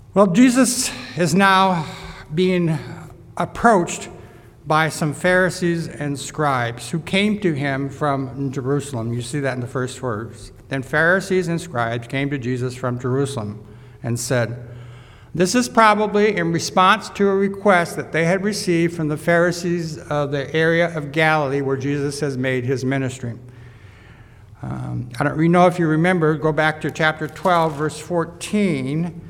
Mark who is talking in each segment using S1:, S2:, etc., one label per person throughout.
S1: Well, Jesus is now being approached by some Pharisees and scribes who came to him from Jerusalem. You see that in the first verse. Then Pharisees and scribes came to Jesus from Jerusalem and said, this is probably in response to a request that they had received from the Pharisees of the area of Galilee where Jesus has made his ministry. I don't know if you remember, go back to chapter 12, verse 14.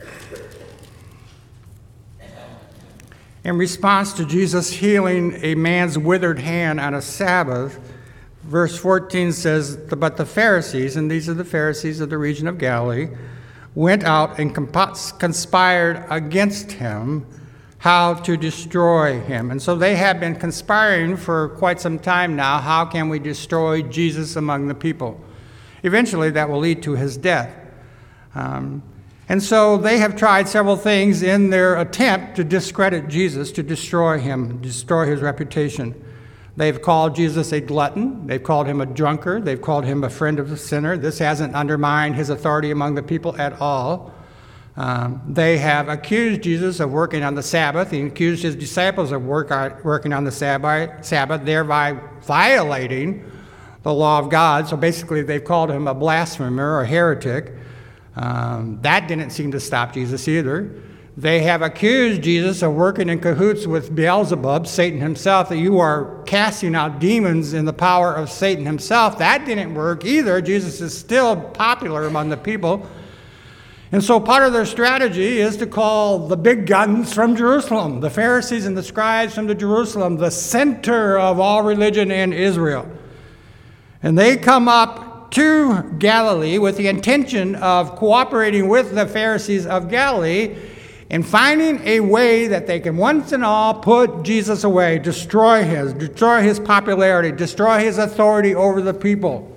S1: In response to Jesus healing a man's withered hand on a Sabbath, verse 14 says, but the Pharisees, and these are the Pharisees of the region of Galilee, went out and conspired against him how to destroy him. And so they have been conspiring for quite some time now. How can we destroy Jesus among the people? Eventually that will lead to his death. And so they have tried several things in their attempt to discredit Jesus, to destroy him, destroy his reputation. They've called Jesus a glutton. They've called him a drunkard. They've called him a friend of the sinner. This hasn't undermined his authority among the people at all. They have accused Jesus of working on the Sabbath. He accused his disciples of working on the Sabbath, thereby violating the law of God. So basically they've called him a blasphemer or a heretic. That didn't seem to stop Jesus either. They have accused Jesus of working in cahoots with Beelzebub, Satan himself, that you are casting out demons in the power of Satan himself. That didn't work either. Jesus is still popular among the people. And so part of their strategy is to call the big guns from Jerusalem, the Pharisees and the scribes from Jerusalem, the center of all religion in Israel. And they come up to Galilee with the intention of cooperating with the Pharisees of Galilee and finding a way that they can once and all put Jesus away, destroy his popularity, destroy his authority over the people.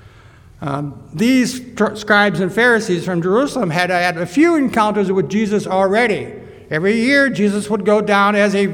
S1: These scribes and Pharisees from Jerusalem had had a few encounters with Jesus already. Every year, Jesus would go down as a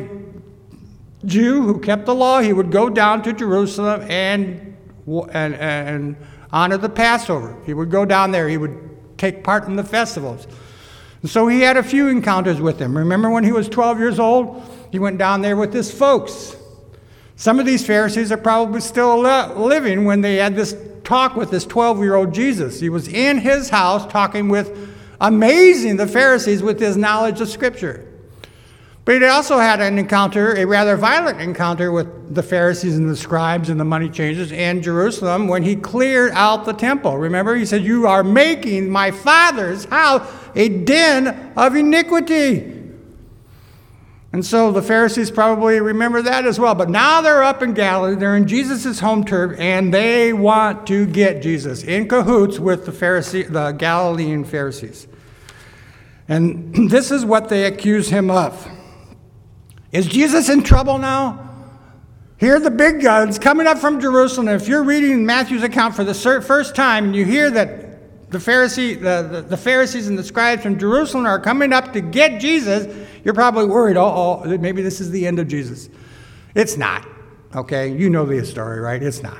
S1: Jew who kept the law. He would go down to Jerusalem and honor the Passover. He would go down there. He would take part in the festivals. And so he had a few encounters with them. Remember when he was 12 years old? He went down there with his folks. Some of these Pharisees are probably still living when they had this talk with this 12-year-old Jesus. He was in his house talking with, amazing the Pharisees with his knowledge of Scripture. But he also had an encounter, a rather violent encounter with the Pharisees and the scribes and the money changers in Jerusalem when he cleared out the temple. Remember, he said, you are making my Father's house a den of iniquity. And so the Pharisees probably remember that as well. But now they're up in Galilee, they're in Jesus' home turf, and they want to get Jesus in cahoots with the Galilean Pharisees. And this is what they accuse him of. Is Jesus in trouble now? Here are the big guns coming up from Jerusalem. And if you're reading Matthew's account for the first time and you hear that the Pharisees and the scribes from Jerusalem are coming up to get Jesus, you're probably worried, maybe this is the end of Jesus. It's not, okay? You know the story, right? It's not.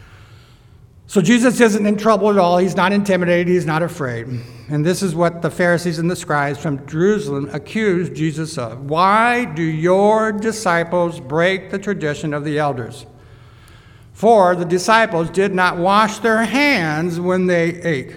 S1: So Jesus isn't in trouble at all. He's not intimidated. He's not afraid. And this is what the Pharisees and the scribes from Jerusalem accused Jesus of. Why do your disciples break the tradition of the elders? For the disciples did not wash their hands when they ate.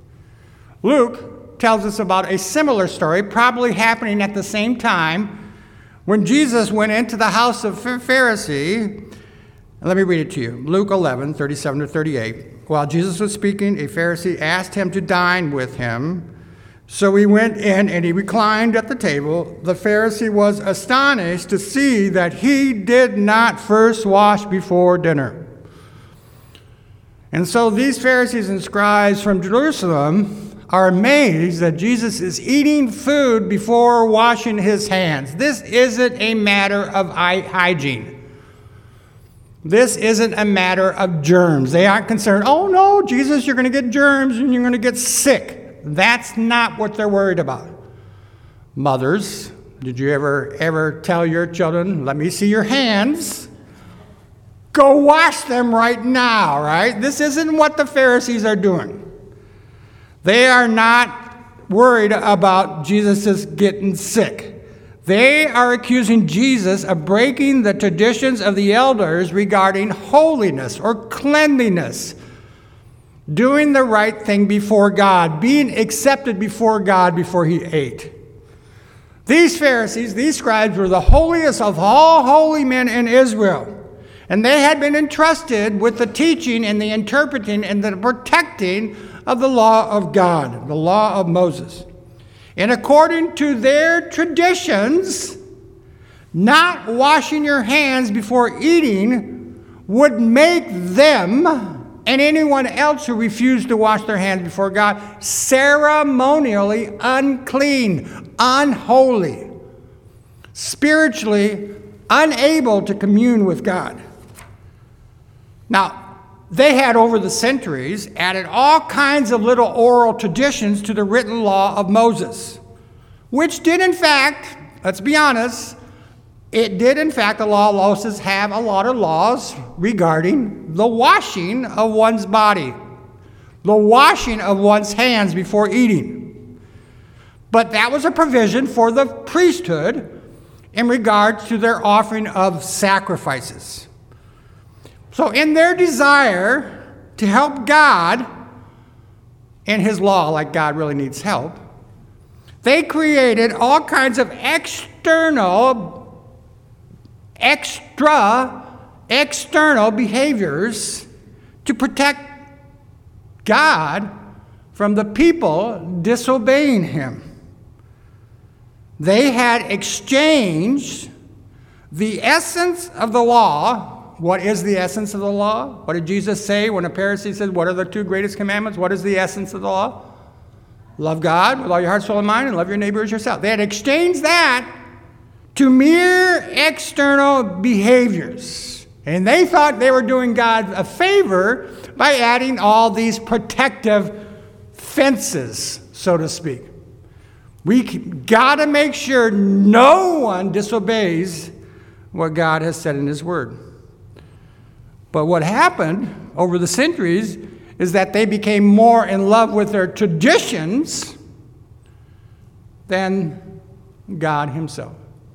S1: Luke tells us about a similar story, probably happening at the same time, when Jesus went into the house of Pharisee. Let me read it to you. Luke 11, 37 to 38. While Jesus was speaking, a Pharisee asked him to dine with him. So he went in and he reclined at the table. The Pharisee was astonished to see that he did not first wash before dinner. And so these Pharisees and scribes from Jerusalem are amazed that Jesus is eating food before washing his hands. This isn't a matter of hygiene. This isn't a matter of germs. They aren't concerned, oh no, Jesus, you're going to get germs and you're going to get sick. That's not what they're worried about. Mothers, did you ever tell your children, let me see your hands? Go wash them right now, right? This isn't what the Pharisees are doing. They are not worried about Jesus getting sick. They are accusing Jesus of breaking the traditions of the elders regarding holiness or cleanliness, doing the right thing before God, being accepted before God before he ate. These Pharisees, these scribes, were the holiest of all holy men in Israel. And they had been entrusted with the teaching and the interpreting and the protecting of the law of God, the law of Moses. And according to their traditions, not washing your hands before eating would make them and anyone else who refused to wash their hands before God ceremonially unclean, unholy, spiritually unable to commune with God. Now, they had over the centuries added all kinds of little oral traditions to the written law of Moses, which did in fact, let's be honest, the law of Moses have a lot of laws regarding the washing of one's body, the washing of one's hands before eating. But that was a provision for the priesthood in regards to their offering of sacrifices. So in their desire to help God in his law, like God really needs help, they created all kinds of external behaviors to protect God from the people disobeying him. They had exchanged the essence of the law. What is the essence of the law? What did Jesus say when a Pharisee said, what are the two greatest commandments? What is the essence of the law? Love God with all your heart, soul, and mind, and love your neighbor as yourself. They had exchanged that to mere external behaviors. And they thought they were doing God a favor by adding all these protective fences, so to speak. We got to make sure no one disobeys what God has said in his word. But what happened over the centuries is that they became more in love with their traditions than God himself.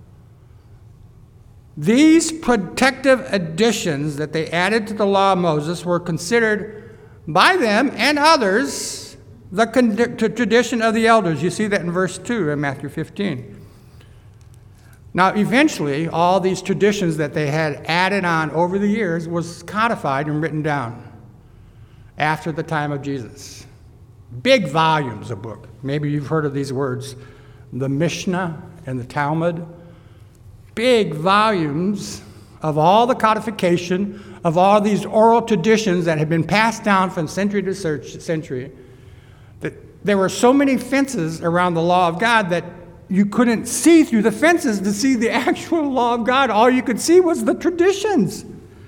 S1: These protective additions that they added to the law of Moses were considered by them and others the tradition of the elders. You see that in verse 2 in Matthew 15. Now, eventually, all these traditions that they had added on over the years was codified and written down after the time of Jesus. Big volumes of book. Maybe you've heard of these words, the Mishnah and the Talmud. Big volumes of all the codification of all these oral traditions that had been passed down from century to century. That there were so many fences around the law of God that you couldn't see through the fences to see the actual law of God. All you could see was the traditions.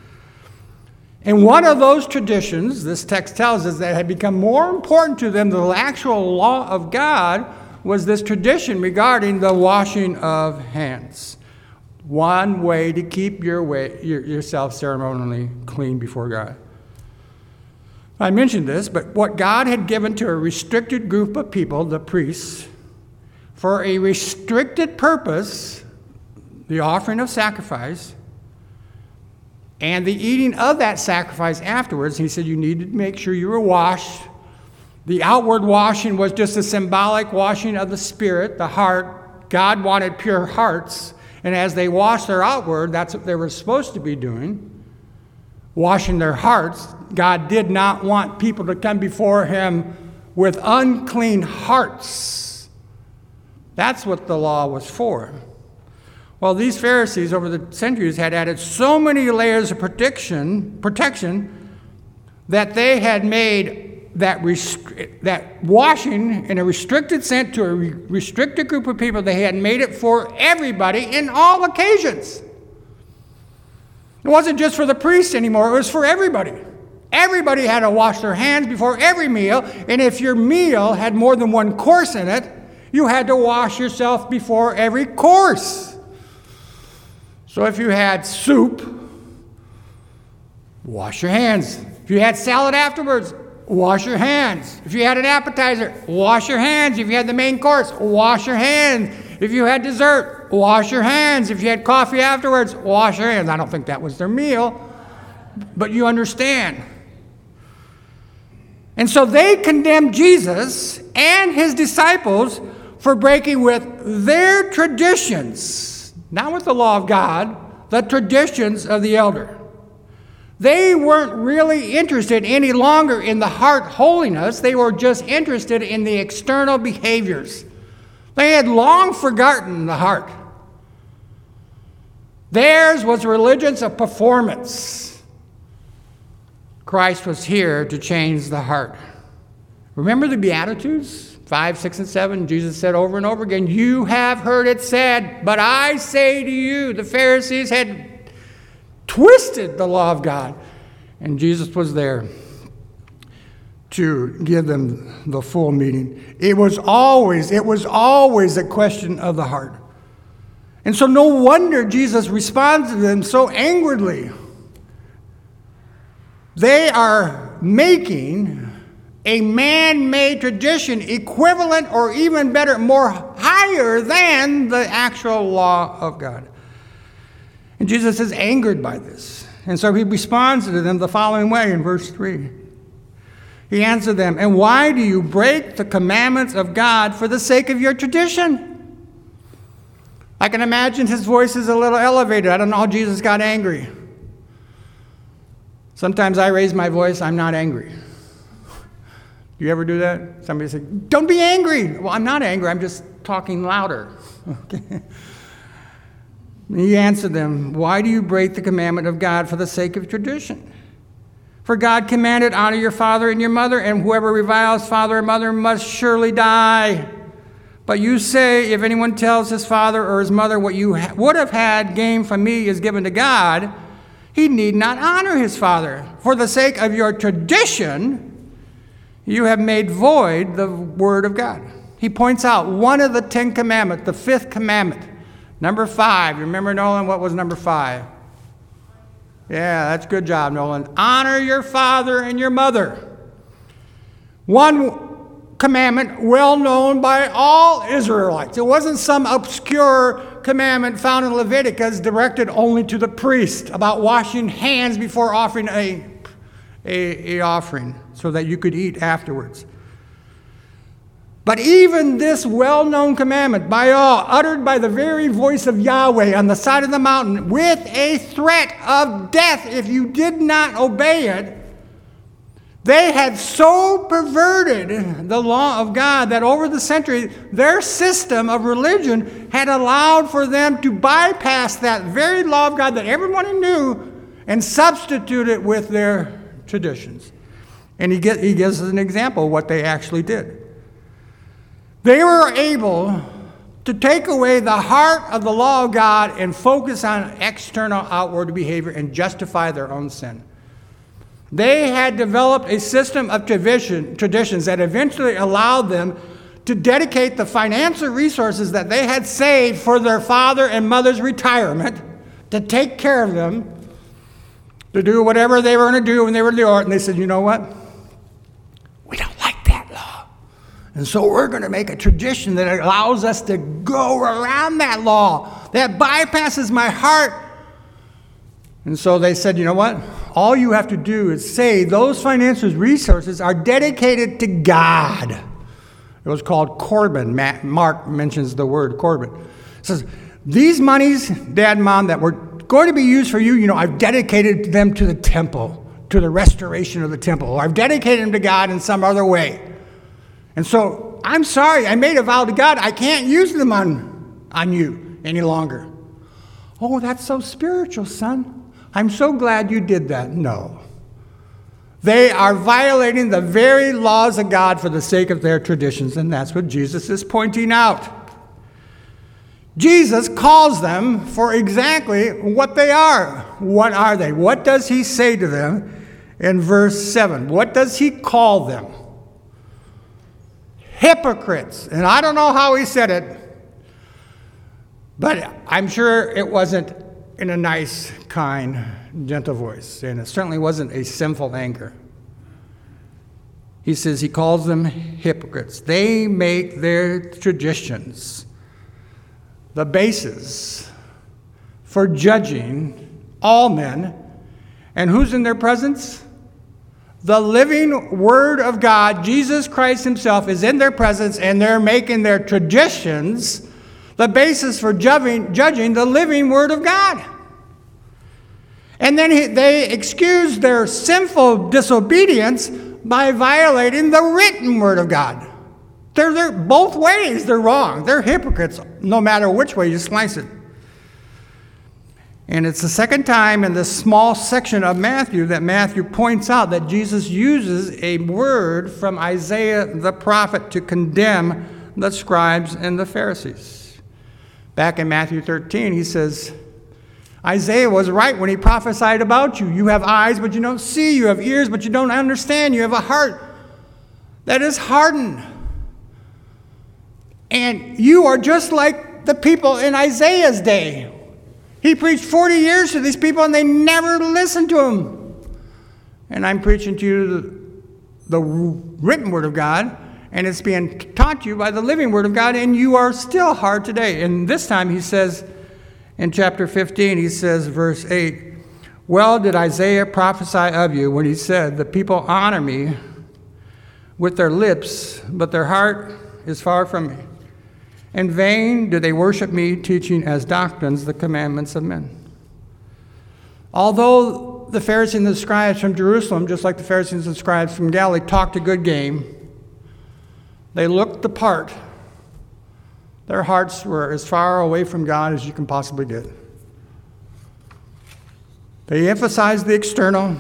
S1: And one of those traditions, this text tells us, that had become more important to them than the actual law of God was this tradition regarding the washing of hands. One way to keep yourself ceremonially clean before God. I mentioned this, but what God had given to a restricted group of people, the priests, for a restricted purpose, the offering of sacrifice, and the eating of that sacrifice afterwards, he said you needed to make sure you were washed. The outward washing was just a symbolic washing of the spirit, the heart. God wanted pure hearts, and as they washed their outward, that's what they were supposed to be doing, washing their hearts. God did not want people to come before him with unclean hearts. That's what the law was for. Well, these Pharisees over the centuries had added so many layers of protection that they had made that washing in a restricted sense to a restricted group of people, they had made it for everybody in all occasions. It wasn't just for the priests anymore, it was for everybody. Everybody had to wash their hands before every meal, and if your meal had more than one course in it, you had to wash yourself before every course. So if you had soup, wash your hands. If you had salad afterwards, wash your hands. If you had an appetizer, wash your hands. If you had the main course, wash your hands. If you had dessert, wash your hands. If you had coffee afterwards, wash your hands. I don't think that was their meal, but you understand. And so they condemned Jesus and his disciples for breaking with their traditions, not with the law of God, the traditions of the elder. They weren't really interested any longer in the heart holiness. They were just interested in the external behaviors. They had long forgotten the heart. Theirs was religion of performance. Christ was here to change the heart. Remember the Beatitudes, 5, 6, and 7? Jesus said over and over again, "You have heard it said, but I say to you," the Pharisees had twisted the law of God. And Jesus was there to give them the full meaning. It was always a question of the heart. And so no wonder Jesus responds to them so angrily. They are making a man-made tradition equivalent or even better, more higher than the actual law of God. And Jesus is angered by this. And so he responds to them the following way in verse 3. He answered them, "And why do you break the commandments of God for the sake of your tradition?" I can imagine his voice is a little elevated. I don't know how Jesus got angry. Sometimes I raise my voice, I'm not angry. Do you ever do that? Somebody says, "Don't be angry." Well, I'm not angry, I'm just talking louder. Okay. He answered them, "Why do you break the commandment of God for the sake of tradition? For God commanded, 'Honor your father and your mother,' and whoever reviles father or mother must surely die. But you say, if anyone tells his father or his mother what you would have had gained from me is given to God, he need not honor his father. For the sake of your tradition, you have made void the word of God." He points out one of the 10 commandments, the 5th commandment. Number 5. Remember, Nolan, what was number 5? Yeah, that's a good job, Nolan. Honor your father and your mother. One commandment well known by all Israelites. It wasn't some obscure commandment found in Leviticus directed only to the priest about washing hands before offering a offering so that you could eat afterwards. But even this well-known commandment by all, uttered by the very voice of Yahweh on the side of the mountain, with a threat of death if you did not obey it, they had so perverted the law of God that over the centuries, their system of religion had allowed for them to bypass that very law of God that everyone knew and substitute it with their traditions. And he gives us an example of what they actually did. They were able to take away the heart of the law of God and focus on external outward behavior and justify their own sin. They had developed a system of traditions that eventually allowed them to dedicate the financial resources that they had saved for their father and mother's retirement to take care of them, to do whatever they were going to do when they were the art. And they said, "You know what? We don't like that law. And so we're going to make a tradition that allows us to go around that law, that bypasses my heart." And so they said, "You know what? All you have to do is say those financial resources are dedicated to God." It was called Corban. Mark mentions the word Corban. It says, "These monies, Dad and Mom, that were going to be used for you, I've dedicated them to the temple, to the restoration of the temple. Or I've dedicated them to God in some other way. And so, I'm sorry, I made a vow to God. I can't use them on you any longer." "Oh, that's so spiritual, son. I'm so glad you did that." No. They are violating the very laws of God for the sake of their traditions, and that's what Jesus is pointing out. Jesus calls them for exactly what they are. What are they? What does he say to them in verse 7? What does he call them? Hypocrites. And I don't know how he said it, but I'm sure it wasn't in a nice, kind, gentle voice, and it certainly wasn't a sinful anger. He says he calls them hypocrites. They make their traditions the basis for judging all men. And who's in their presence? The living Word of God, Jesus Christ himself, is in their presence, and they're making their traditions the basis for judging the living Word of God. And then they excuse their sinful disobedience by violating the written Word of God. They're both ways they're wrong. They're hypocrites, no matter which way you slice it. And it's the second time in this small section of Matthew that Matthew points out that Jesus uses a word from Isaiah the prophet to condemn the scribes and the Pharisees. Back in Matthew 13, he says, Isaiah was right when he prophesied about you. You have eyes, but you don't see. You have ears, but you don't understand. You have a heart that is hardened. And you are just like the people in Isaiah's day. He preached 40 years to these people, and they never listened to him. And I'm preaching to you the written Word of God, and it's being taught to you by the living Word of God, and you are still hard today. And this time he says, in chapter 15, he says, verse 8, well did Isaiah prophesy of you when he said, the people honor me with their lips, but their heart is far from me. In vain do they worship me, teaching as doctrines the commandments of men. Although the Pharisees and the scribes from Jerusalem, just like the Pharisees and scribes from Galilee, talked a good game, they looked the part. Their hearts were as far away from God as you can possibly get. They emphasized the external,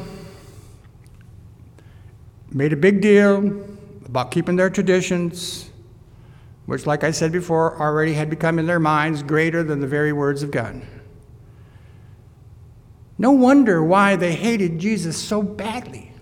S1: made a big deal about keeping their traditions, which, like I said before, already had become in their minds greater than the very words of God. No wonder why they hated Jesus so badly.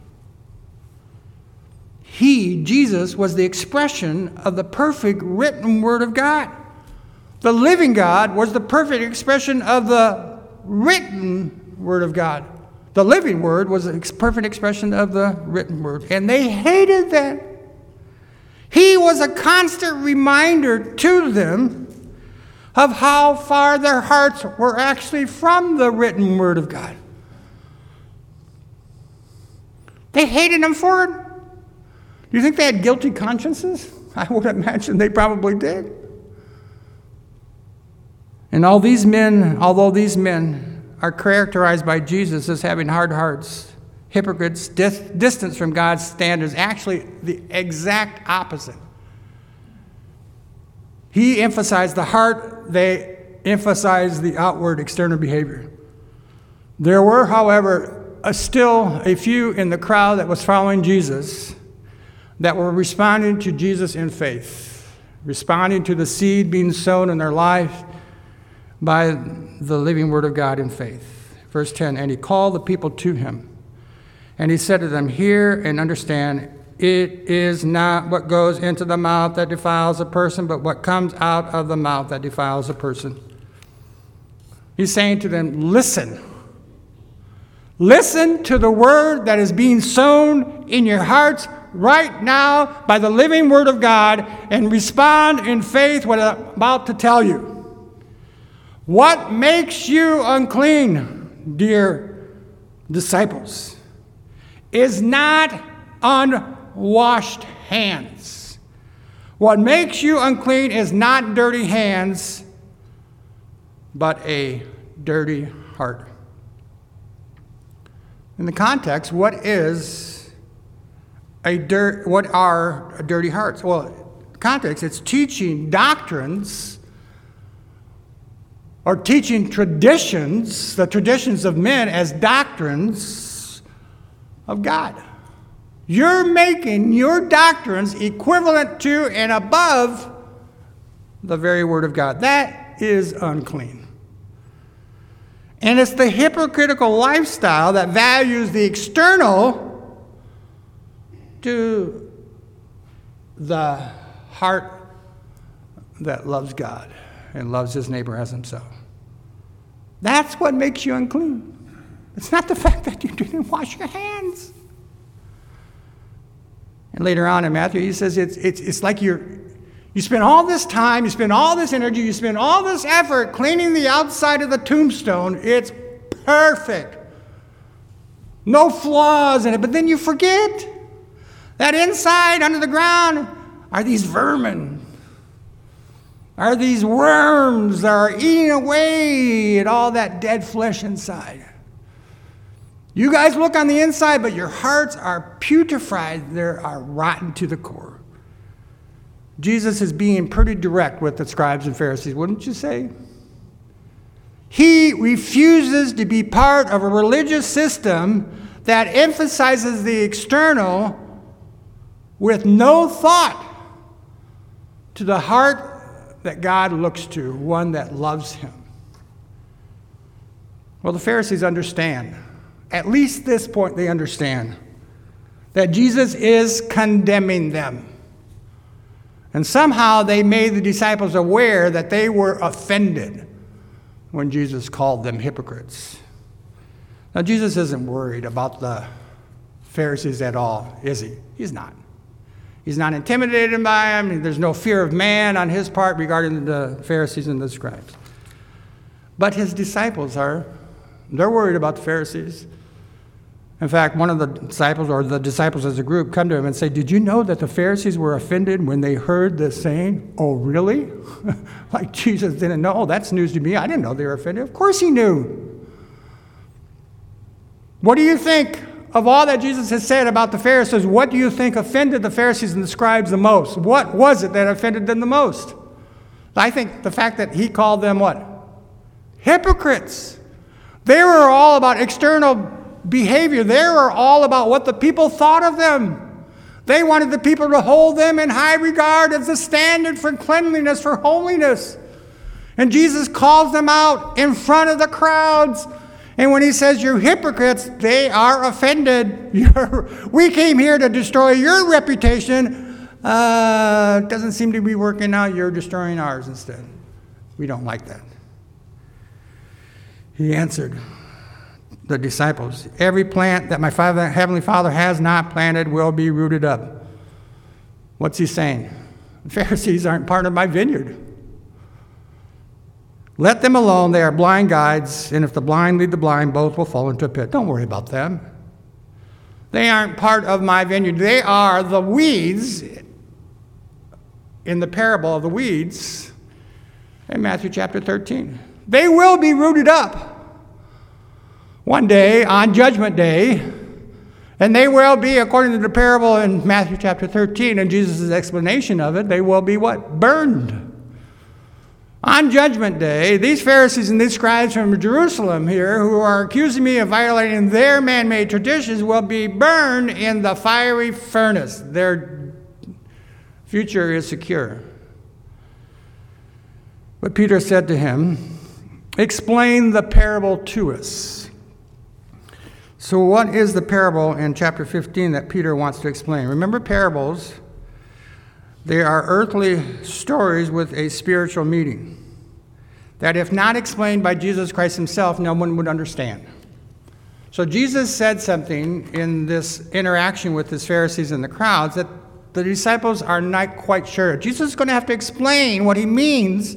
S1: He, Jesus, was the expression of the perfect written Word of God. The living God was the perfect expression of the written Word of God. The living Word was a perfect expression of the written Word. And they hated that. He was a constant reminder to them of how far their hearts were actually from the written Word of God. They hated him for it. Do you think they had guilty consciences? I would imagine they probably did. And although these men are characterized by Jesus as having hard hearts, hypocrites, distance from God's standards, actually the exact opposite. He emphasized the heart, they emphasized the outward external behavior. There were, however, still a few in the crowd that was following Jesus that were responding to Jesus in faith, responding to the seed being sown in their life by the living Word of God in faith. Verse 10, and he called the people to him. And he said to them, hear and understand, it is not what goes into the mouth that defiles a person, but what comes out of the mouth that defiles a person. He's saying to them, listen. Listen to the word that is being sown in your hearts right now by the living Word of God, and respond in faith what I'm about to tell you. What makes you unclean, dear disciples, is not unwashed hands. What makes you unclean is not dirty hands, but a dirty heart. In the context, what are dirty hearts? Well, context, it's teaching doctrines or teaching traditions, the traditions of men, as doctrines of God. You're making your doctrines equivalent to and above the very Word of God. That is unclean. And it's the hypocritical lifestyle that values the external to the heart that loves God and loves his neighbor as himself. That's what makes you unclean. It's not the fact that you didn't wash your hands. And later on in Matthew, he says it's like you spend all this time, you spend all this energy, you spend all this effort cleaning the outside of the tombstone. It's perfect. No flaws in it. But then you forget that inside, under the ground, are these vermin. Are these worms that are eating away at all that dead flesh inside. You guys look on the inside, but your hearts are putrefied. They are rotten to the core. Jesus is being pretty direct with the scribes and Pharisees, wouldn't you say? He refuses to be part of a religious system that emphasizes the external with no thought to the heart that God looks to, one that loves him. Well, the Pharisees understand. At least this point they understand that Jesus is condemning them. And somehow they made the disciples aware that they were offended when Jesus called them hypocrites. Now, Jesus isn't worried about the Pharisees at all, is he? He's not. He's not intimidated by them. There's no fear of man on his part regarding the Pharisees and the scribes. But his disciples are. They're worried about the Pharisees. In fact, one of the disciples, or the disciples as a group, come to him and say, "Did you know that the Pharisees were offended when they heard this saying?" "Oh, really?" Like Jesus didn't know. "Oh, that's news to me. I didn't know they were offended." Of course he knew. What do you think of all that Jesus has said about the Pharisees? What do you think offended the Pharisees and the scribes the most? What was it that offended them the most? I think the fact that he called them what? Hypocrites. They were all about external behavior. They were all about what the people thought of them. They wanted the people to hold them in high regard as a standard for cleanliness, for holiness. And Jesus calls them out in front of the crowds. And when he says, "You're hypocrites," they are offended. We came here to destroy your reputation. It doesn't seem to be working out. You're destroying ours instead. We don't like that. He answered the disciples, "Every plant that my Heavenly Father has not planted will be rooted up." What's he saying? The Pharisees aren't part of my vineyard. Let them alone. They are blind guides, and if the blind lead the blind, both will fall into a pit. Don't worry about them. They aren't part of my vineyard. They are the weeds in the parable of the weeds in Matthew chapter 13. They will be rooted up one day on Judgment Day, and they will be, according to the parable in Matthew chapter 13 and Jesus' explanation of it, they will be what? Burned. On Judgment Day, these Pharisees and these scribes from Jerusalem here who are accusing me of violating their man-made traditions will be burned in the fiery furnace. Their future is secure. But Peter said to him, "Explain the parable to us." So what is the parable in chapter 15 that Peter wants to explain? Remember, parables, they are earthly stories with a spiritual meaning that if not explained by Jesus Christ himself, no one would understand. So Jesus said something in this interaction with his Pharisees and the crowds that the disciples are not quite sure. Jesus is going to have to explain what he means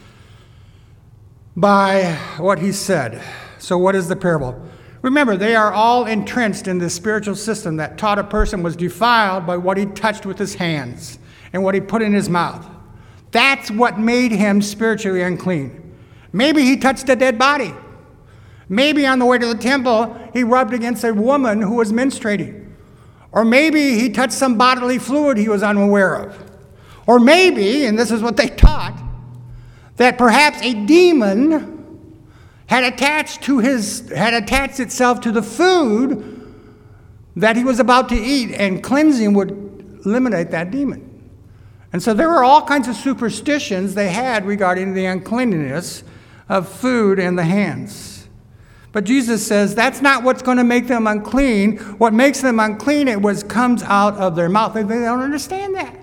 S1: by what he said. So what is the parable? Remember, they are all entrenched in this spiritual system that taught a person was defiled by what he touched with his hands and what he put in his mouth. That's what made him spiritually unclean. Maybe he touched a dead body. Maybe on the way to the temple, he rubbed against a woman who was menstruating. Or maybe he touched some bodily fluid he was unaware of. Or maybe, and this is what they taught, that perhaps a demon had attached itself to the food that he was about to eat, and cleansing would eliminate that demon. And so there were all kinds of superstitions they had regarding the uncleanliness of food in the hands. But Jesus says that's not what's going to make them unclean. What makes them unclean, comes out of their mouth. They don't understand that.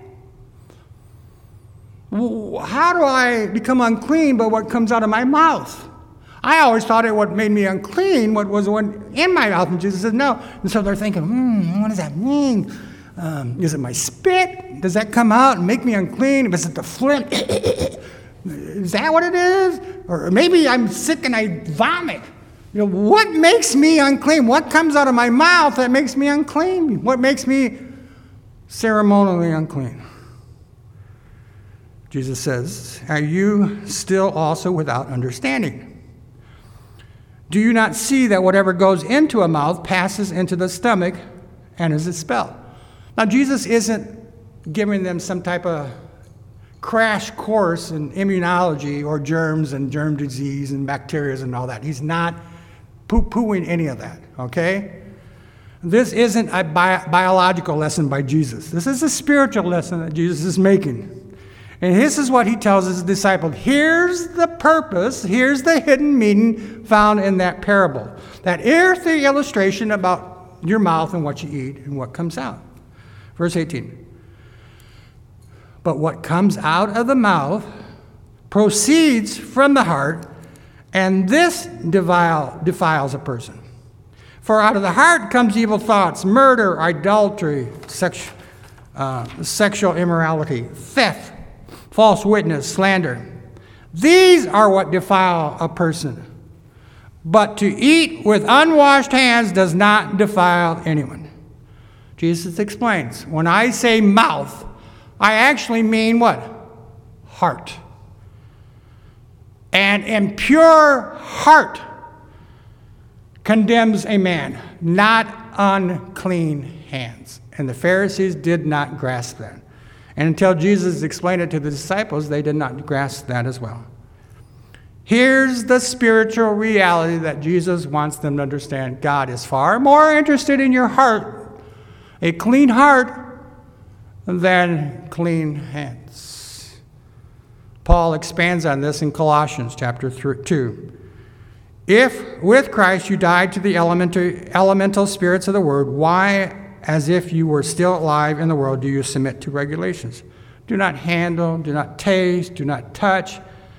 S1: How do I become unclean by what comes out of my mouth? I always thought what made me unclean, what was in my mouth. And Jesus said no. And so they're thinking, what does that mean? Is it my spit? Does that come out and make me unclean? Is it the phlegm? Is that what it is? Or maybe I'm sick and I vomit. What makes me unclean? What comes out of my mouth that makes me unclean? What makes me ceremonially unclean? Jesus says, are you still also without understanding? Do you not see that whatever goes into a mouth passes into the stomach and is expelled? Now, Jesus isn't giving them some type of crash course in immunology or germs and germ disease and bacteria and all that. He's not poo-pooing any of that, okay? This isn't a biological lesson by Jesus. This is a spiritual lesson that Jesus is making. And this is what he tells his disciples. Here's the purpose, here's the hidden meaning found in that parable. That earthly illustration about your mouth and what you eat and what comes out. Verse 18. But what comes out of the mouth proceeds from the heart, and this defiles a person. For out of the heart comes evil thoughts, murder, adultery, sexual immorality, theft, false witness, slander. These are what defile a person. But to eat with unwashed hands does not defile anyone. Jesus explains, when I say mouth, I actually mean what? Heart. An impure heart condemns a man, not unclean hands. And the Pharisees did not grasp that. And until Jesus explained it to the disciples, they did not grasp that as well. Here's the spiritual reality that Jesus wants them to understand. God is far more interested in your heart, a clean heart, than clean hands. Paul expands on this in Colossians chapter 2. If with Christ you died to the elemental spirits of the world, why, as if you were still alive in the world, do you submit to regulations? Do not handle, do not taste, do not touch,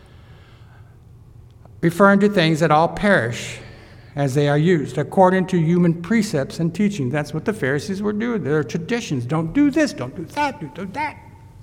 S1: referring to things that all perish as they are used, according to human precepts and teaching. That's what the Pharisees were doing. Their traditions. Don't do this, don't do that, don't do that.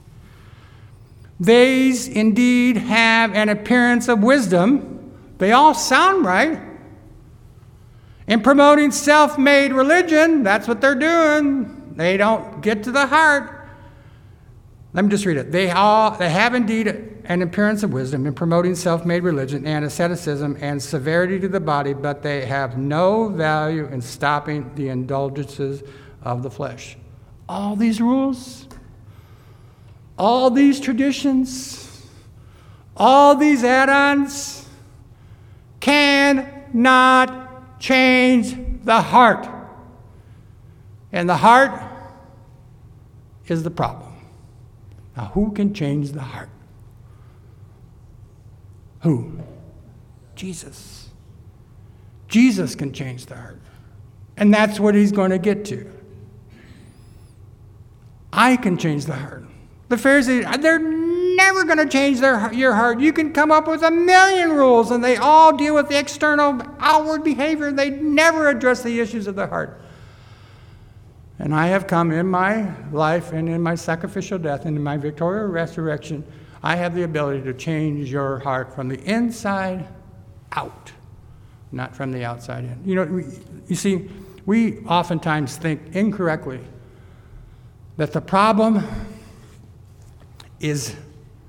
S1: These indeed have an appearance of wisdom. They all sound right. In promoting self-made religion, that's what they're doing. They don't get to the heart. Let me just read it. They have indeed an appearance of wisdom in promoting self-made religion and asceticism and severity to the body, but they have no value in stopping the indulgences of the flesh. All these rules, all these traditions, all these add-ons cannot change the heart. And the heart is the problem. Now, who can change the heart? Who? Jesus. Jesus can change the heart. And that's what he's going to get to. I can change the heart. The Pharisees, they're never going to change your heart. You can come up with 1,000,000 rules, and they all deal with the external, outward behavior. They never address the issues of the heart. And I have come in my life and in my sacrificial death and in my victorious resurrection, I have the ability to change your heart from the inside out, not from the outside in. You see, we oftentimes think incorrectly that the problem is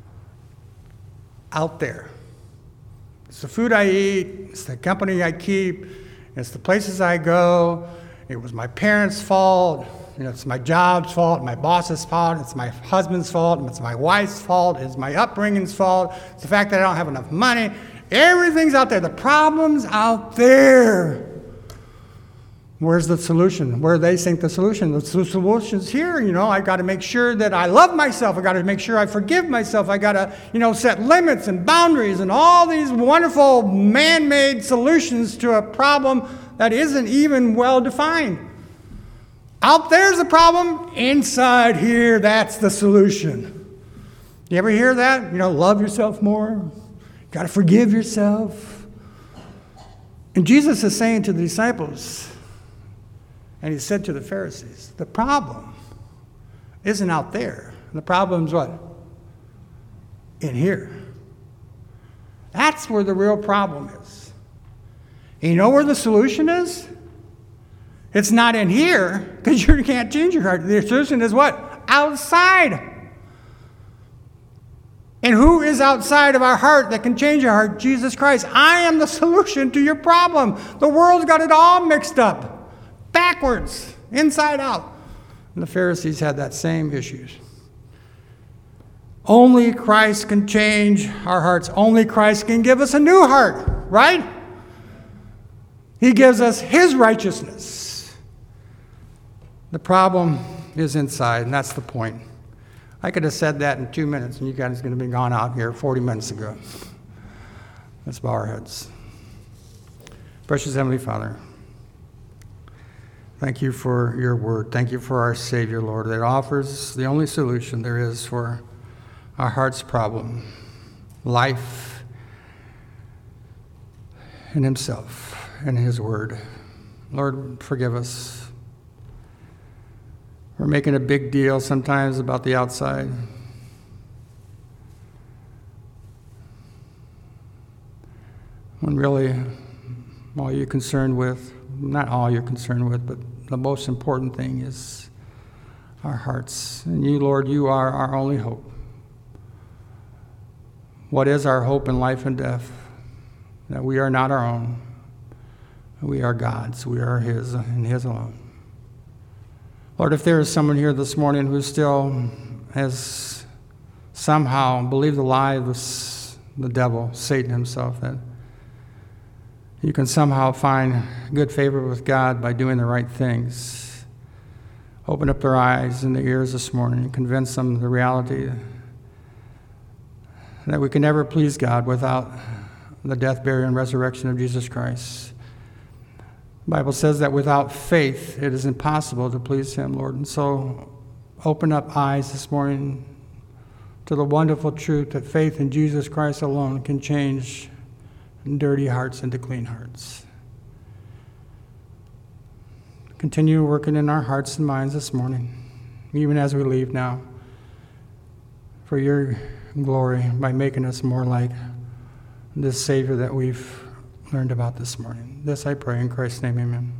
S1: out there. It's the food I eat, it's the company I keep, it's the places I go. It was my parents' fault, it's my job's fault, my boss's fault, it's my husband's fault, it's my wife's fault, it's my upbringing's fault, it's the fact that I don't have enough money. Everything's out there. The problem's out there. Where's the solution? Where they think the solution? The solution's here. I got to make sure that I love myself. I got to make sure I forgive myself. I got to, set limits and boundaries and all these wonderful man-made solutions to a problem that isn't even well-defined. Out there's the problem. Inside here, that's the solution. You ever hear that? Love yourself more. Got to forgive yourself. And Jesus is saying to the disciples, and he said to the Pharisees, the problem isn't out there. The problem's what? In here. That's where the real problem is. And you know where the solution is? It's not in here, because you can't change your heart. The solution is what? Outside. And who is outside of our heart that can change our heart? Jesus Christ. I am the solution to your problem. The world's got it all mixed up. Backwards. Inside out. And the Pharisees had that same issues. Only Christ can change our hearts. Only Christ can give us a new heart. Right? He gives us his righteousness. The problem is inside, and that's the point. I could have said that in 2 minutes, and you guys are going to be gone out here 40 minutes ago. Let's bow our heads. Precious Heavenly Father, thank you for your word. Thank you for our Savior, Lord, that offers the only solution there is for our heart's problem, life, and himself and his word. Lord, forgive us. We're making a big deal sometimes about the outside. When really all you're concerned with, not all you're concerned with, but the most important thing is our hearts. And you, Lord, you are our only hope. What is our hope in life and death? That we are not our own. We are God's. We are his and his alone. Lord, if there is someone here this morning who still has somehow believed the lie of the devil, Satan himself, that you can somehow find good favor with God by doing the right things, open up their eyes and their ears this morning and convince them of the reality that we can never please God without the death, burial, and resurrection of Jesus Christ. The Bible says that without faith, it is impossible to please him, Lord. And so open up eyes this morning to the wonderful truth that faith in Jesus Christ alone can change dirty hearts into clean hearts. Continue working in our hearts and minds this morning, even as we leave now, for your glory, by making us more like this Savior that we've learned about this morning. This I pray in Christ's name, amen.